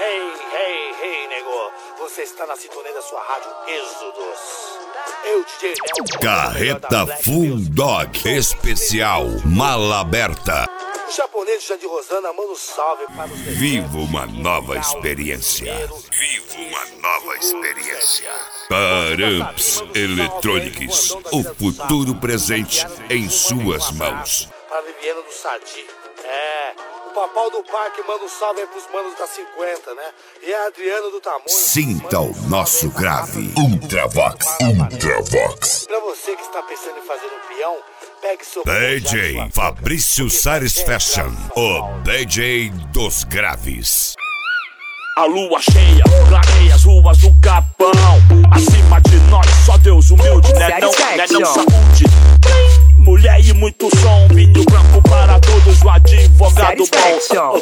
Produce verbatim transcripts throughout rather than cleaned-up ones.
Hey, hey, hey, nego. Você está na sintonia da sua rádio Êxodos. Eu, D J Léo. Carreta Full Dog Especial Mala Aberta. O japonês Jandir Rosana manda um salve para os... Viva uma nova experiência. Viva uma nova experiência. Paramps Electronics. O futuro presente em suas mãos. Para Viviana do Sadi. É... O Papau do Parque manda um salve aí pros manos da cinquenta, né? E a Adriana do Tamanho. Sinta o nosso grave. Ultravox. Ultravox. Pra você que está pensando em fazer um peão, pegue seu... D J Fabrício Sares Fashion. O D J dos graves. A lua cheia, clareia as ruas do Capão. Acima de nós, só Deus humilde, né não, né não saúde. Mulher e muito som, vinho branco para todos, o advogado bom.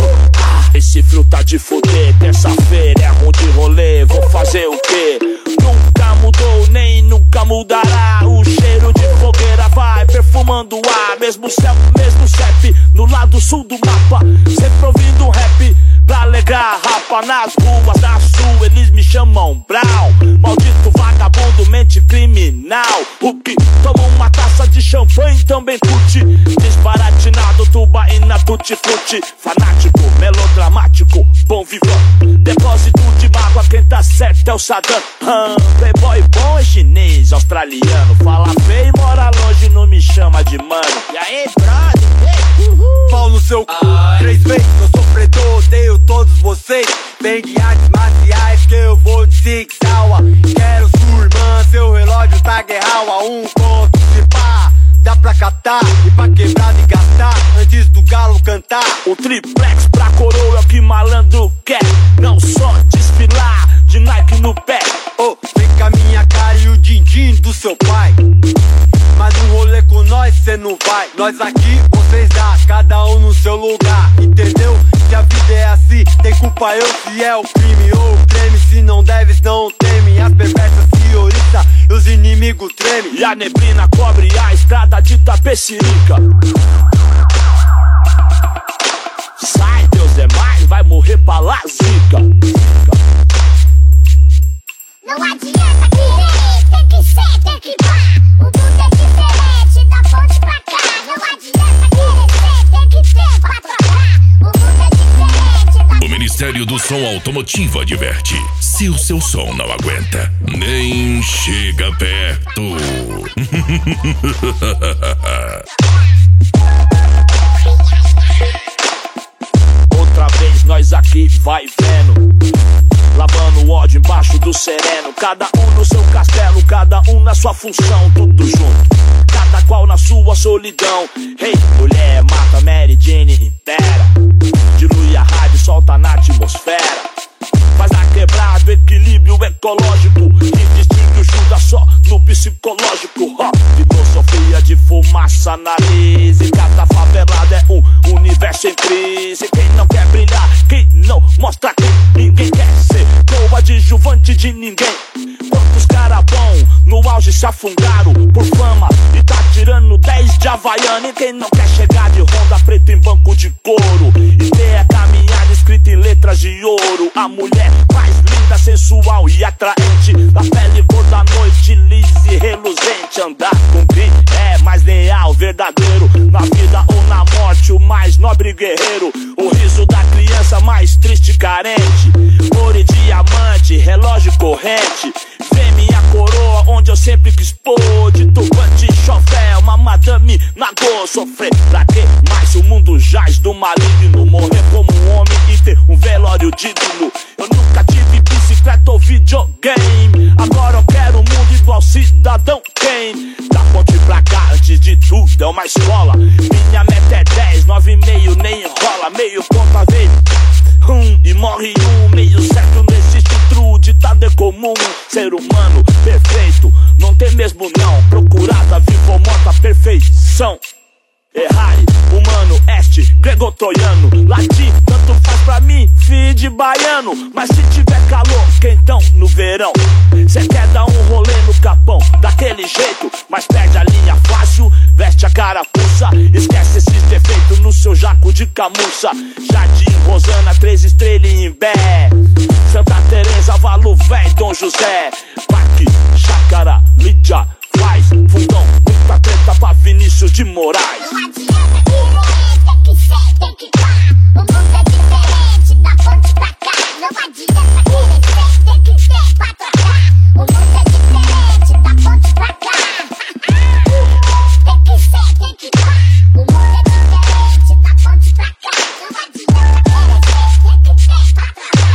Esse frio tá de fuder, terça-feira é ruim de rolê, vou fazer o quê? Nunca mudou, nem nunca mudará. O cheiro de fogueira vai perfumando o ar. Mesmo céu, mesmo C E P, no lado sul do mapa. Sempre ouvindo um rap pra alegrar a rapa. Nas ruas da sul eles me chamam Brau. Maldito vagabundo, mente criminal. O que toma uma taça de champanhe também curte. Desbaratinado, tubaína, tutti-frutti. Fanático, melodramático, bom vivão. Depósito de mágoa, quem tá certo é o Saddam. hum, Playboy bom é chinês, australiano. Fala feio e mora longe, não me chama de mano. E aí, brother? Uhul. Pau no seu c... Três vezes eu sofredor, odeio todos vocês. Vem de artes marciais que eu vou de Six Sauer. Quero sua irmã, seu relógio tá guerral a um conto. Se pá, dá pra catar e pra quebrar e gastar antes do galo cantar. O triplex pra coroa é o que malandro quer. Não só desfilar de Nike no pé. Oh, vem com a minha cara e o din-din do seu pai. Mas no rolê com nós cê não vai. Nós aqui, vocês lá, cada um no seu lugar. Entendeu? Se a vida é assim, tem culpa eu se é o crime ou o creme. Se não deves, não teme. As perversas se oriçam e os inimigos tremem. E a neblina cobre a estrada de Tapecirica. Sai, Deus é mais, vai morrer pra lá, zica. Não adianta querer, tem que ser, tem que pá. O mundo é diferente, da ponte pra cá. Não adianta querer ser, tem que ter, pra trocar. O mundo é diferente, da... O Ministério do Som Automotivo adverte: se o seu som não aguenta, nem chega perto. Outra vez nós aqui vai vendo, lavando o ódio embaixo do sereno. Cada um no seu castelo, cada um na sua função. Tudo junto, cada qual na sua solidão. Hey, mulher, mata Mary Jane, impera. Dilui a rádio, solta na atmosfera. Faz na quebrada, equilíbrio ecológico. E distingue o Judas só no psicológico. Ó, filosofia de fumaça, nariz. E cada favelada é um universo em crise. Quem não quer brilhar, quem não mostra quem ninguém quer ser coadjuvante de ninguém. Quantos cara bom no auge se afundaram por fama e tá tirando dez de Havaiana. E quem não quer chegar de Honda preta em banco de couro e ter a caminhada escrita em letras de ouro. A mulher mais linda, sensual e atraente, da pele cor da noite, lisa e reluzente. Andar com quem é mais leal, verdadeiro, na vida ou na morte, o mais nobre guerreiro. O riso da criança mais triste e carente, ouro e diamante, relógio corrente. Vem minha coroa onde eu sempre quis pôr, de turbante, chofé, uma madame nagô. Sofrer pra quê? Mas o mundo jaz do maligno. Morrer como um homem e ter um velório digno. Eu nunca tive bicicleta ou videogame, agora eu quero um mundo igual Cidadão Kane. Da ponte pra cá, antes de tudo é uma escola. Minha meta é dez, nove e meio nem enrola. Meio ponto a vez, um, e morre um. Meio certo não existe true, ditado é comum. Ser humano perfeito, não tem mesmo não. Procurada, viva ou morta, perfeição. Errare, humano, este, grego-troiano, latim, tanto faz pra mim, filho de baiano. Mas se tiver calor, quentão no verão, cê quer dar um rolê no capão, daquele jeito, mas perde a linha fácil, veste a carapuça, esquece esses defeitos no seu jaco de camuça. Jardim Rosana, Três Estrelas em Imbé, Santa Teresa, Valo Véi, Dom José, Parque, Chácara, Lídia, Faz, Fundão, muita treta pra Vinícius de Moraes. Não adianta querer, tem que ser, tem que pá. O mundo é diferente da ponte pra cá. Não adianta querer ser, tem que ter pra trocar. O mundo é diferente da ponte pra cá. Tem que ser, tem que pá. O mundo é diferente da ponte pra cá. Não adianta querer ser, tem que ter pra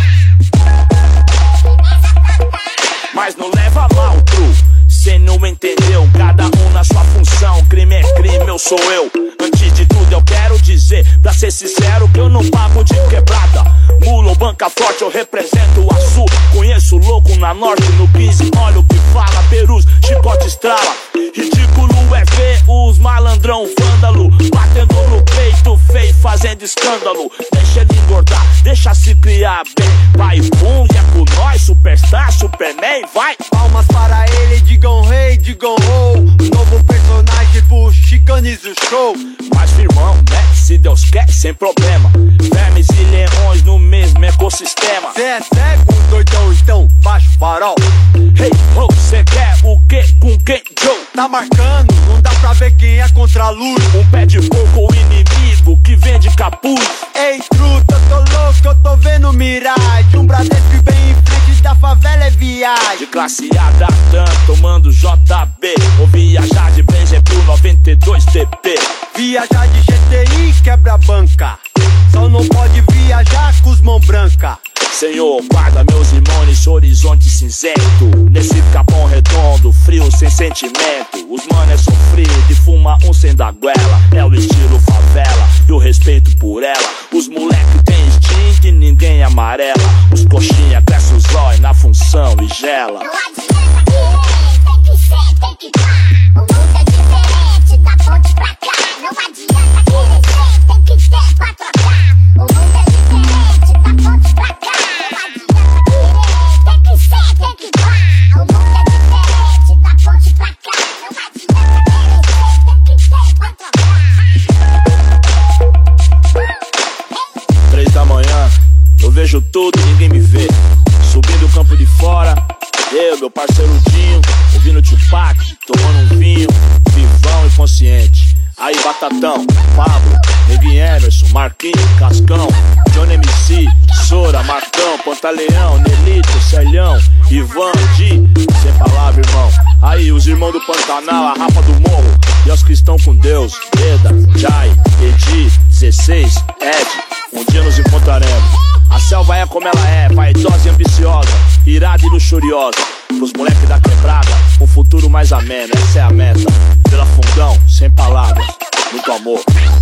trocar. Mas não leva mal, tru, cê não entendeu. Cada um na sua função, crime é crime, eu sou eu. Antes de tudo eu quero dizer, pra ser sincero, que eu não pago de quebrada. Mula ou banca forte, eu represento o Açu. Conheço louco na norte, no quinze, olha o que fala. Perus, chicote estrala. Ridículo é ver os malandrão vândalo batendo no peito feio, fazendo escândalo. Deixa ele engordar, deixa se criar bem. Vai bum, e é com nós, Superstar, Superman, vai. Palmas para ele, digam rei, digam ho. Novo personagem pro Chicanes o show. Mas firmão, né? Se Deus quer, sem problema. Vermes e leões no mesmo ecossistema. Cê é cego, doidão, então baixa o farol. Hey, ho, cê quer o que com quem, Joe? Tá marcando, não dá pra ver quem é contra a luz. Um pé de coco, o inimigo que vende capuz. Ei, truta, tô louco, eu tô vendo miragem. Um Bradesco bem em frente da favela é viagem. De classe A da Dan, tomando J B. Vou viajar de Benzer pro noventa e dois D P. Viajar de G T I quebra banca. Só não pode viajar com os mão branca. Senhor, guarda meus irmãos nesse horizonte cinzento. Nesse capão redondo, frio sem sentimento. Os mano é sofrido e fuma um sem da goela. É o estilo favela e o respeito por ela. Os moleque tem instinto e ninguém amarela. Os coxinha cresce os olhos na função e gela. Não adianta querer, tem que ser, tem que pá. O mundo é diferente da ponte pra cá. Não adianta querer ser, tem que ter pra trocar. O mundo é diferente da ponte pra cá. Não adianta querer, tem que ser, tem que pá. O mundo é diferente da ponte pra cá. Não adianta querer ser, tem que ter pra trocar. Três da manhã, eu vejo tudo e ninguém me vê. Subindo o campo de fora, eu, meu parceiro Dinho, ouvindo Tupac, tomando um vinho, vivão e consciente. Aí Batatão, Pablo, Neguinho Emerson, Marquinhos, Cascão, Johnny M C, Sora, Marcão, Pantaleão, Nelito, Celhão, Ivan, Di, sem palavra, irmão. Aí os irmãos do Pantanal, a Rapa do Morro, e os que estão com Deus, Eda, Jai, Edi, dezesseis, Ed, um dia nos encontraremos. A selva é como ela é, vaidosa e ambiciosa, irada e luxuriosa. Pros moleques da quebrada, um futuro mais ameno, essa é a meta. Pela Fundão, sem palavras, muito amor.